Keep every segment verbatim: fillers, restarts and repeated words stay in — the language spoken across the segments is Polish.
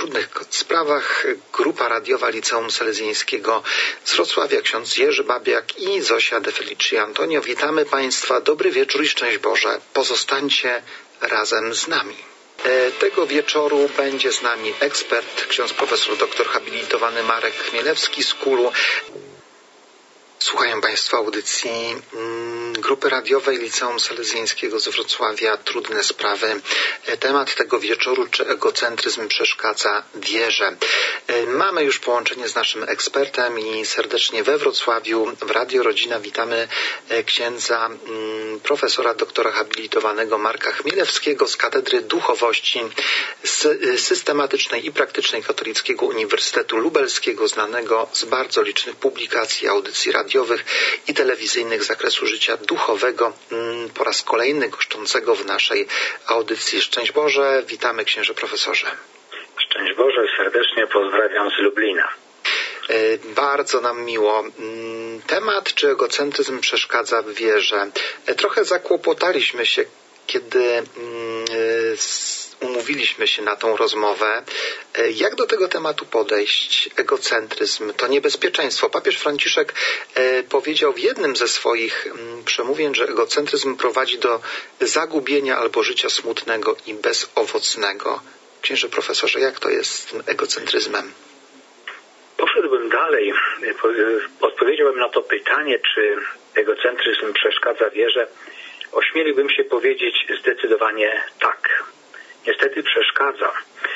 trudnych sprawach. Grupa radiowa Liceum Salezjańskiego z Wrocławia, ksiądz Jerzy Babiak i Zosia De Felici Antonio. Witamy Państwa, dobry wieczór i szczęść Boże. Pozostańcie razem z nami. Tego wieczoru będzie z nami ekspert, ksiądz profesor doktor habilitowany Marek Chmielewski z KUL-u. Słuchają Państwo audycji Grupy Radiowej Liceum Salezjańskiego z Wrocławia. Trudne sprawy. Temat tego wieczoru: czy egocentryzm przeszkadza wierze? Mamy już połączenie z naszym ekspertem i serdecznie we Wrocławiu w Radio Rodzina witamy księdza profesora doktora habilitowanego Marka Chmielewskiego z Katedry Duchowości Systematycznej i Praktycznej Katolickiego Uniwersytetu Lubelskiego, znanego z bardzo licznych publikacji, audycji radiowych i telewizyjnych z zakresu życia duchowego, po raz kolejny goszczącego w naszej audycji. Szczęść Boże, witamy księże profesorze. Szczęść Boże, serdecznie pozdrawiam z Lublina. Bardzo nam miło. Temat, czy egocentryzm przeszkadza w wierze. Trochę zakłopotaliśmy się, kiedy umówiliśmy się na tą rozmowę. Jak do tego tematu podejść? Egocentryzm to niebezpieczeństwo. Papież Franciszek powiedział w jednym ze swoich przemówień, że egocentryzm prowadzi do zagubienia albo życia smutnego i bezowocnego. Księże profesorze, jak to jest z tym egocentryzmem? Poszedłbym dalej. Odpowiedziałbym na to pytanie, czy egocentryzm przeszkadza wierze. Ośmieliłbym się powiedzieć zdecydowanie tak. Niestety przeszkadza.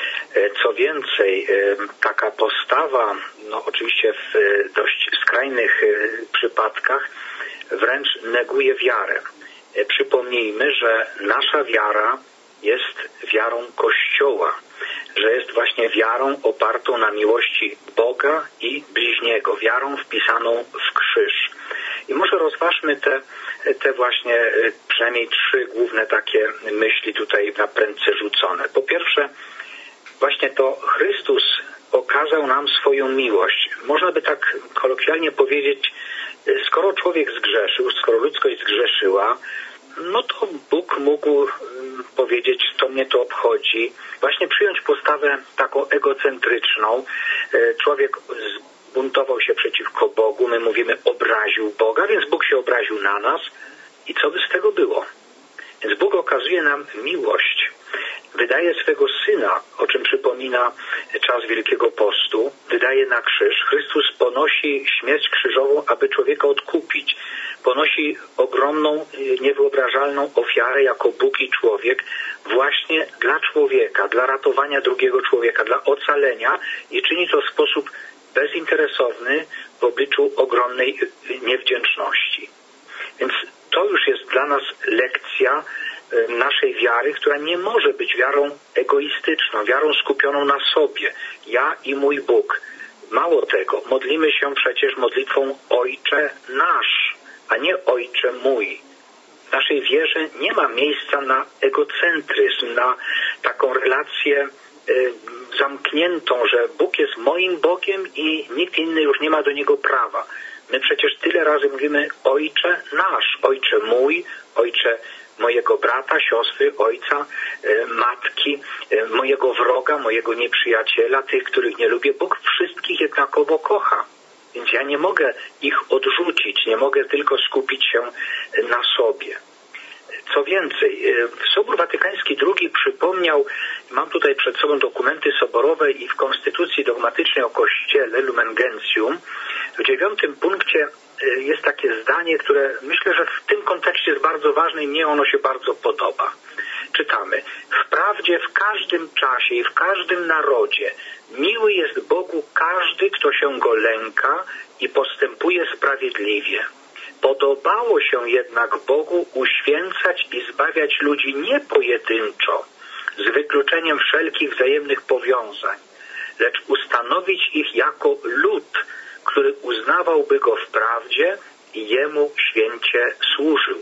Co więcej, taka postawa, no oczywiście w dość skrajnych przypadkach, wręcz neguje wiarę. Przypomnijmy, że nasza wiara jest wiarą Kościoła, że jest właśnie wiarą opartą na miłości Boga i bliźniego, wiarą wpisaną w krzyż. I może rozważmy te, te właśnie przynajmniej trzy główne takie myśli tutaj na prędce rzucone. Po pierwsze, właśnie to Chrystus okazał nam swoją miłość. Można by tak kolokwialnie powiedzieć, skoro człowiek zgrzeszył, skoro ludzkość zgrzeszyła, no to Bóg mógł powiedzieć, to mnie to obchodzi. Właśnie przyjąć postawę taką egocentryczną. Człowiek zbuntował się przeciwko Bogu, my mówimy obraził Boga, więc Bóg się obraził na nas. I co by z tego było? Więc Bóg okazuje nam miłość. Wydaje swego Syna, o czym przypomina czas Wielkiego Postu, wydaje na krzyż. Chrystus ponosi śmierć krzyżową, aby człowieka odkupić. Ponosi ogromną, niewyobrażalną ofiarę jako Bóg i człowiek właśnie dla człowieka, dla ratowania drugiego człowieka, dla ocalenia i czyni to w sposób bezinteresowny w obliczu ogromnej niewdzięczności. Więc to już jest dla nas lekcja naszej wiary, która nie może być wiarą egoistyczną, wiarą skupioną na sobie. Ja i mój Bóg. Mało tego, modlimy się przecież modlitwą Ojcze nasz, a nie Ojcze mój. W naszej wierze nie ma miejsca na egocentryzm, na taką relację y, zamkniętą, że Bóg jest moim Bogiem i nikt inny już nie ma do Niego prawa. My przecież tyle razy mówimy Ojcze nasz, Ojcze mój, Ojcze mojego brata, siostry, ojca, y, matki, y, mojego wroga, mojego nieprzyjaciela, tych, których nie lubię. Bóg wszystkich jednakowo kocha. Więc ja nie mogę ich odrzucić, nie mogę tylko skupić się na sobie. Co więcej, Sobór Watykański drugi przypomniał, mam tutaj przed sobą dokumenty soborowe i w Konstytucji Dogmatycznej o Kościele, Lumen Gentium, w dziewiątym punkcie jest takie zdanie, które myślę, że w tym kontekście jest bardzo ważne i mnie ono się bardzo podoba. Czytamy: wprawdzie w każdym czasie i w każdym narodzie miły jest Bogu każdy, kto się Go lęka i postępuje sprawiedliwie. Podobało się jednak Bogu uświęcać i zbawiać ludzi nie pojedynczo, z wykluczeniem wszelkich wzajemnych powiązań, lecz ustanowić ich jako lud, który uznawałby Go w prawdzie i Jemu święcie służył.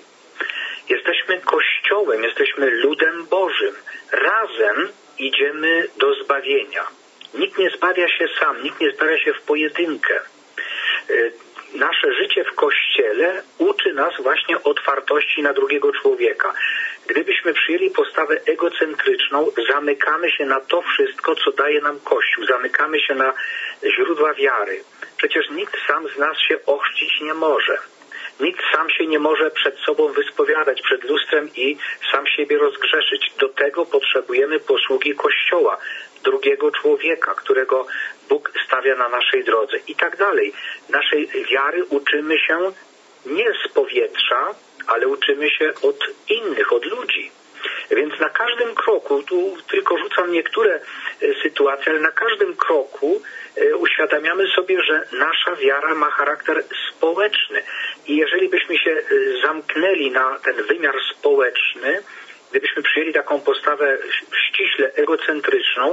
Jesteśmy Kościołem, jesteśmy ludem Bożym. Razem idziemy do zbawienia. Nikt nie zbawia się sam, nikt nie zbawia się w pojedynkę. nasze życie w Kościele uczy nas właśnie otwartości na drugiego człowieka. Gdybyśmy przyjęli postawę egocentryczną, zamykamy się na to wszystko, co daje nam Kościół. Zamykamy się na źródła wiary. Przecież nikt sam z nas się ochrzcić nie może. Nikt sam się nie może przed sobą wyspowiadać przed lustrem i sam siebie rozgrzeszyć. Do tego potrzebujemy posługi Kościoła, drugiego człowieka, którego Bóg stawia na naszej drodze i tak dalej. Naszej wiary uczymy się nie z powietrza, ale uczymy się od innych, od ludzi. Więc na każdym kroku, tu tylko rzucam niektóre sytuacje, ale na każdym kroku uświadamiamy sobie, że nasza wiara ma charakter społeczny. I jeżeli byśmy się zamknęli na ten wymiar społeczny, gdybyśmy przyjęli taką postawę ściśle egocentryczną,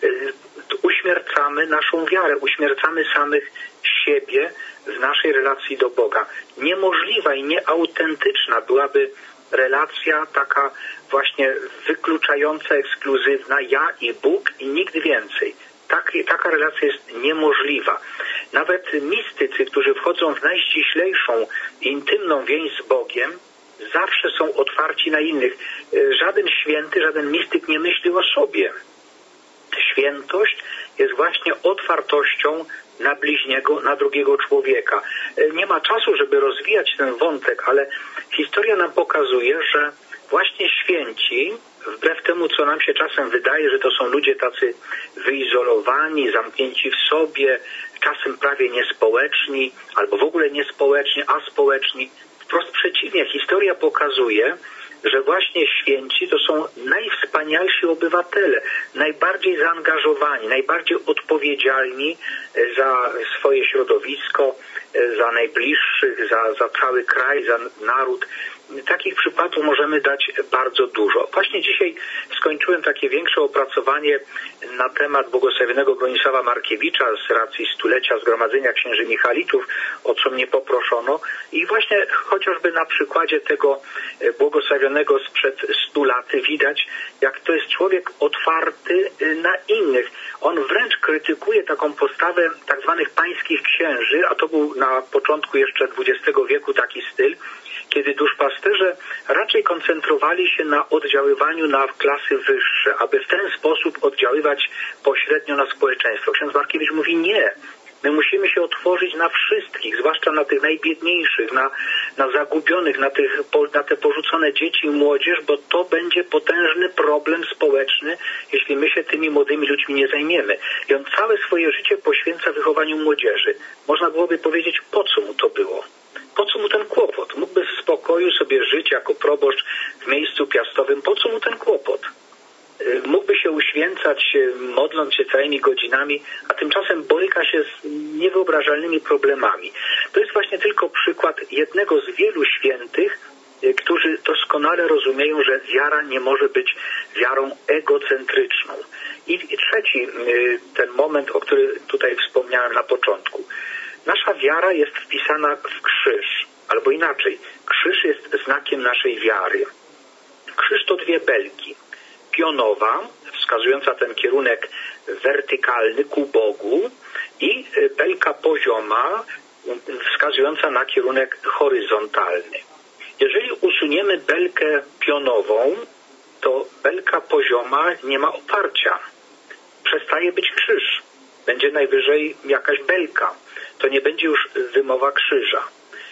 uśmiercamy naszą wiarę, uśmiercamy samych siebie w naszej relacji do Boga. Niemożliwa i nieautentyczna byłaby relacja taka właśnie wykluczająca, ekskluzywna, ja i Bóg i nikt więcej. Tak, taka relacja jest niemożliwa. Nawet mistycy, którzy wchodzą w najściślejszą, intymną więź z Bogiem, zawsze są otwarci na innych. Żaden święty, żaden mistyk nie myśli o sobie. Świętość jest właśnie otwartością na bliźniego, na drugiego człowieka. Nie ma czasu, żeby rozwijać ten wątek, ale historia nam pokazuje, że właśnie święci, wbrew temu, co nam się czasem wydaje, że to są ludzie tacy wyizolowani, zamknięci w sobie, czasem prawie niespołeczni, albo w ogóle niespołeczni, aspołeczni. Wprost przeciwnie, historia pokazuje, że właśnie święci to są najwspanialsi obywatele, najbardziej zaangażowani, najbardziej odpowiedzialni za swoje środowisko, za najbliższych, za, za cały kraj, za naród. Takich przypadków możemy dać bardzo dużo. Właśnie dzisiaj skończyłem takie większe opracowanie na temat błogosławionego Bronisława Markiewicza z racji stulecia Zgromadzenia Księży Michalitów, o co mnie poproszono. I właśnie chociażby na przykładzie tego błogosławionego sprzed stu lat widać, jak to jest człowiek otwarty na innych. On wręcz krytykuje taką postawę tak zwanych pańskich księży, a to był na początku jeszcze dwudziestego wieku taki styl, kiedy duszpasterze raczej koncentrowali się na oddziaływaniu na klasy wyższe, aby w ten sposób oddziaływać pośrednio na społeczeństwo. Ksiądz Markiewicz mówi nie. My musimy się otworzyć na wszystkich, zwłaszcza na tych najbiedniejszych, na, na zagubionych, na, tych, na te porzucone dzieci i młodzież, bo to będzie potężny problem społeczny, jeśli my się tymi młodymi ludźmi nie zajmiemy. I on całe swoje życie poświęca wychowaniu młodzieży. Można byłoby powiedzieć, po co mu to było? Po co mu ten kłopot? Mógłby w spokoju sobie żyć jako proboszcz w miejscu piastowym. Po co mu ten kłopot? Mógłby się uświęcać, modląc się całymi godzinami, a tymczasem boryka się z niewyobrażalnymi problemami. To jest właśnie tylko przykład jednego z wielu świętych, którzy doskonale rozumieją, że wiara nie może być wiarą egocentryczną. I trzeci, ten moment, o którym tutaj wspomniałem na początku. Nasza wiara jest wpisana w krzyż, albo inaczej, krzyż jest znakiem naszej wiary. Krzyż to dwie belki. Pionowa, wskazująca ten kierunek wertykalny ku Bogu, i belka pozioma, wskazująca na kierunek horyzontalny. Jeżeli usuniemy belkę pionową, to belka pozioma nie ma oparcia. Przestaje być krzyż. Będzie najwyżej jakaś belka. To nie będzie już wymowa krzyża.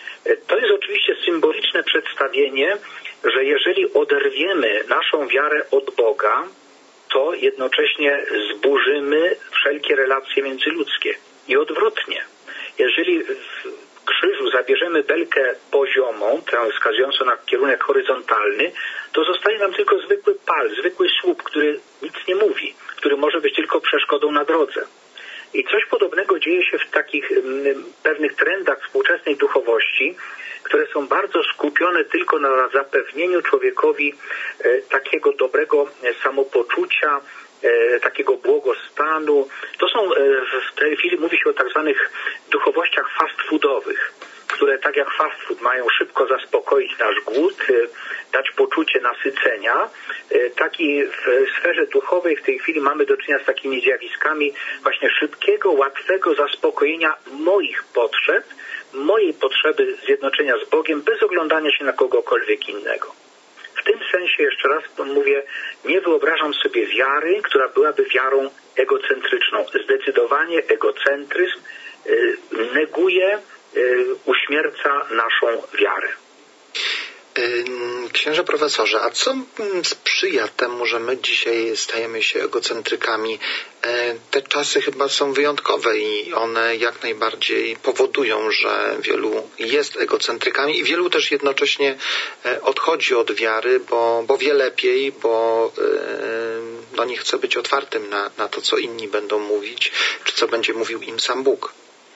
To jest oczywiście symboliczne przedstawienie, że jeżeli oderwiemy naszą wiarę od Boga, to jednocześnie zburzymy wszelkie relacje międzyludzkie. I odwrotnie. Jeżeli w krzyżu zabierzemy belkę poziomą, tę wskazującą na kierunek horyzontalny, to zostaje nam tylko zwykły pal, zwykły słup, który nic nie mówi, który może być tylko przeszkodą na drodze. I coś podobnego dzieje się w takich m, pewnych trendach współczesnej duchowości, które są bardzo skupione tylko na zapewnieniu człowiekowi e, takiego dobrego e, samopoczucia, e, takiego błogostanu. To są, e, w tej chwili mówi się o tak zwanych duchowościach fast foodowych, które tak jak fast food mają szybko zaspokoić nasz głód, e, dać poczucie nasycenia. E, tak i w sferze duchowej w tej chwili mamy do czynienia z takimi zjawiskami właśnie szybkiego, łatwego zaspokojenia moich potrzeb, mojej potrzeby zjednoczenia z Bogiem bez oglądania się na kogokolwiek innego. W tym sensie, jeszcze raz mówię, nie wyobrażam sobie wiary, która byłaby wiarą egocentryczną. Zdecydowanie egocentryzm y, neguje, y, uśmierca naszą wiarę. Księże profesorze, a co sprzyja temu, że my dzisiaj stajemy się egocentrykami? Te czasy chyba są wyjątkowe i one jak najbardziej powodują, że wielu jest egocentrykami i wielu też jednocześnie odchodzi od wiary, bo, bo wie lepiej, bo no nie chce być otwartym na, na to, co inni będą mówić, czy co będzie mówił im sam Bóg.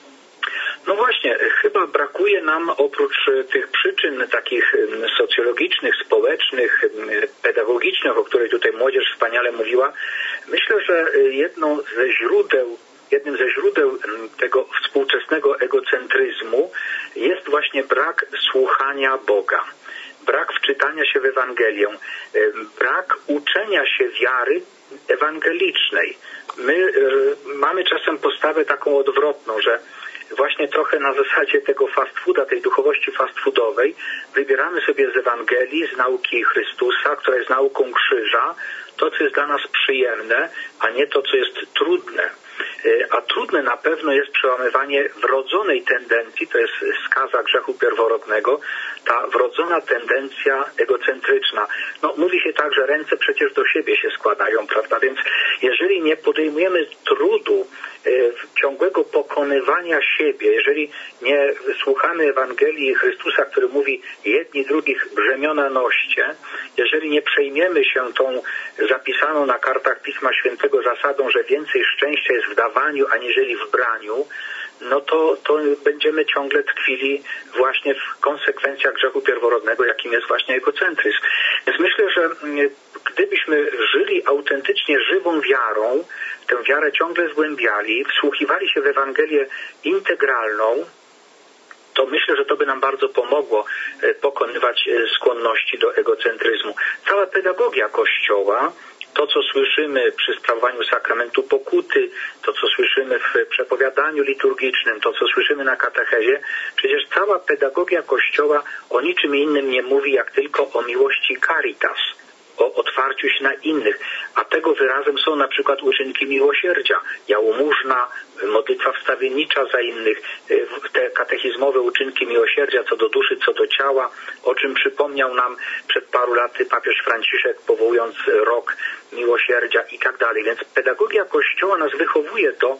No właśnie, chyba brakuje nam oprócz tych przyczyn takich socjologicznych, społecznych, pedagogicznych, o których tutaj młodzież wspaniale mówiła, myślę, że jedną ze źródeł, jednym ze źródeł tego współczesnego egocentryzmu jest właśnie brak słuchania Boga, brak wczytania się w Ewangelię, brak uczenia się wiary ewangelicznej. My y, mamy czasem postawę taką odwrotną, że właśnie trochę na zasadzie tego fast fooda, tej duchowości fast foodowej, wybieramy sobie z Ewangelii, z nauki Chrystusa, która jest nauką krzyża, to, co jest dla nas przyjemne, a nie to, co jest trudne. A trudne na pewno jest przełamywanie wrodzonej tendencji, to jest skaza grzechu pierworodnego, ta wrodzona tendencja egocentryczna. No, mówi się tak, że ręce przecież do siebie się składają, prawda? Więc jeżeli nie podejmujemy trudu e, ciągłego pokonywania siebie, jeżeli nie słuchamy Ewangelii Chrystusa, który mówi jedni drugich brzemiona noście, jeżeli nie przejmiemy się tą zapisaną na kartach Pisma Świętego zasadą, że więcej szczęścia jest w dawaniu, aniżeli w braniu, no to, to będziemy ciągle tkwili właśnie w konsekwencjach grzechu pierworodnego, jakim jest właśnie egocentryzm. Więc myślę, że gdybyśmy żyli autentycznie żywą wiarą, tę wiarę ciągle zgłębiali, wsłuchiwali się w Ewangelię integralną, to myślę, że to by nam bardzo pomogło pokonywać skłonności do egocentryzmu. Cała pedagogia Kościoła, to, co słyszymy przy sprawowaniu sakramentu pokuty, to, co słyszymy w przepowiadaniu liturgicznym, to, co słyszymy na katechezie, przecież cała pedagogia Kościoła o niczym innym nie mówi, jak tylko o miłości caritas, o otwarciu się na innych. A tego wyrazem są na przykład uczynki miłosierdzia, jałmużna, modlitwa wstawiennicza za innych, te katechizmowe uczynki miłosierdzia co do duszy, co do ciała, o czym przypomniał nam przed paru laty papież Franciszek, powołując rok miłosierdzia i tak dalej. Więc pedagogia Kościoła nas wychowuje do,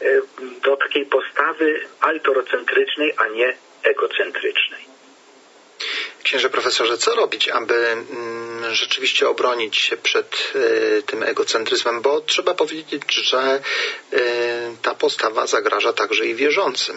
do takiej postawy altorocentrycznej, a nie egocentrycznej. Księże profesorze, co robić, aby mm, rzeczywiście obronić się przed y, tym egocentryzmem? Bo trzeba powiedzieć, że y, ta postawa zagraża także i wierzącym.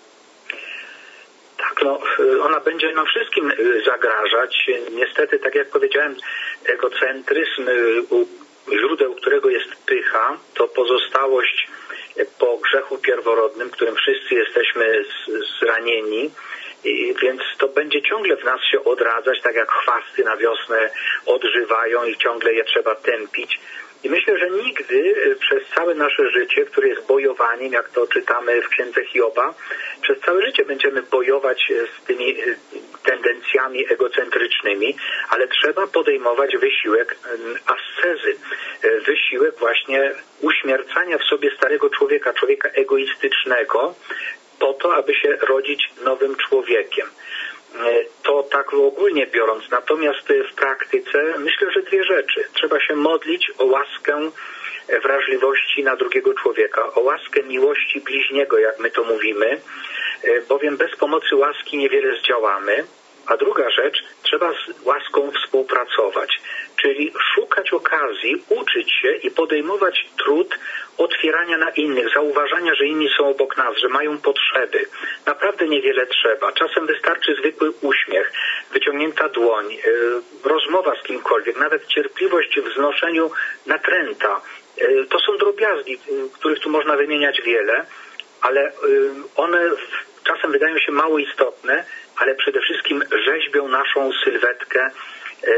Tak, no, ona będzie nam wszystkim zagrażać. Niestety, tak jak powiedziałem, egocentryzm, u źródeł którego jest pycha, to pozostałość po grzechu pierworodnym, którym wszyscy jesteśmy zranieni. I więc to będzie ciągle w nas się odradzać, tak jak chwasty na wiosnę odżywają i ciągle je trzeba tępić. I myślę, że nigdy przez całe nasze życie, które jest bojowaniem, jak to czytamy w księdze Hioba, przez całe życie będziemy bojować z tymi tendencjami egocentrycznymi, ale trzeba podejmować wysiłek ascezy, wysiłek właśnie uśmiercania w sobie starego człowieka, człowieka egoistycznego, po to, aby się rodzić nowym człowiekiem. To tak ogólnie biorąc. Natomiast w praktyce myślę, że dwie rzeczy. Trzeba się modlić o łaskę wrażliwości na drugiego człowieka, o łaskę miłości bliźniego, jak my to mówimy, bowiem bez pomocy łaski niewiele zdziałamy. A druga rzecz, trzeba z łaską współpracować, czyli szukać okazji, uczyć się i podejmować trud otwierania na innych, zauważania, że inni są obok nas, że mają potrzeby. Naprawdę niewiele trzeba. Czasem wystarczy zwykły uśmiech, wyciągnięta dłoń, yy, rozmowa z kimkolwiek, nawet cierpliwość w znoszeniu natręta. Yy, to są drobiazgi, yy, których tu można wymieniać wiele, ale yy, one czasem wydają się mało istotne, ale przede wszystkim rzeźbią naszą sylwetkę, yy,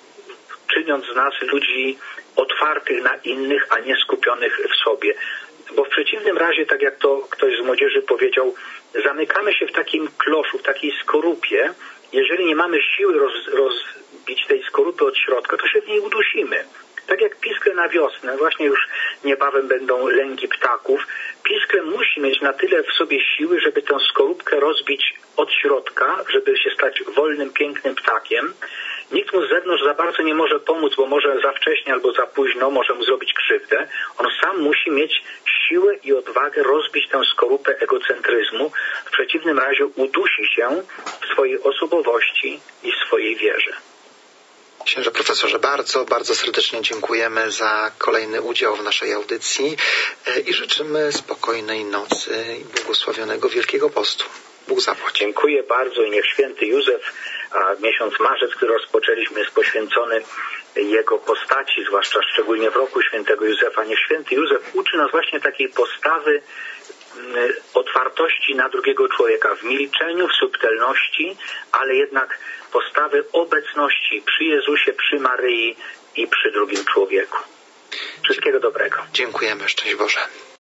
czyniąc z nas ludzi otwartych na innych, a nie skupionych w sobie. bo w przeciwnym razie, tak jak to ktoś z młodzieży powiedział, zamykamy się w takim kloszu, w takiej skorupie. Jeżeli nie mamy siły roz, rozbić tej skorupy od środka, to się w niej udusimy. Tak jak piskle na wiosnę, właśnie już niebawem będą lęki ptaków, piskle musi mieć na tyle w sobie siły, żeby tę skorupkę rozbić od środka, żeby się stać wolnym, pięknym ptakiem. Nikt mu z zewnątrz za bardzo nie może pomóc, bo może za wcześnie albo za późno może mu zrobić krzywdę. On sam musi mieć siłę i odwagę rozbić tę skorupę egocentryzmu. W przeciwnym razie udusi się w swojej osobowości i swojej wierze. Księże profesorze, bardzo, bardzo serdecznie dziękujemy za kolejny udział w naszej audycji i życzymy spokojnej nocy i błogosławionego Wielkiego Postu. Bóg zapłać. Dziękuję bardzo i niech święty Józef, a miesiąc marzec, który rozpoczęliśmy, jest poświęcony jego postaci, zwłaszcza szczególnie w roku świętego Józefa. Niech święty Józef uczy nas właśnie takiej postawy otwartości na drugiego człowieka, w milczeniu, w subtelności, ale jednak postawy obecności przy Jezusie, przy Maryi i przy drugim człowieku. Wszystkiego dobrego. Dziękujemy. Szczęść Boże.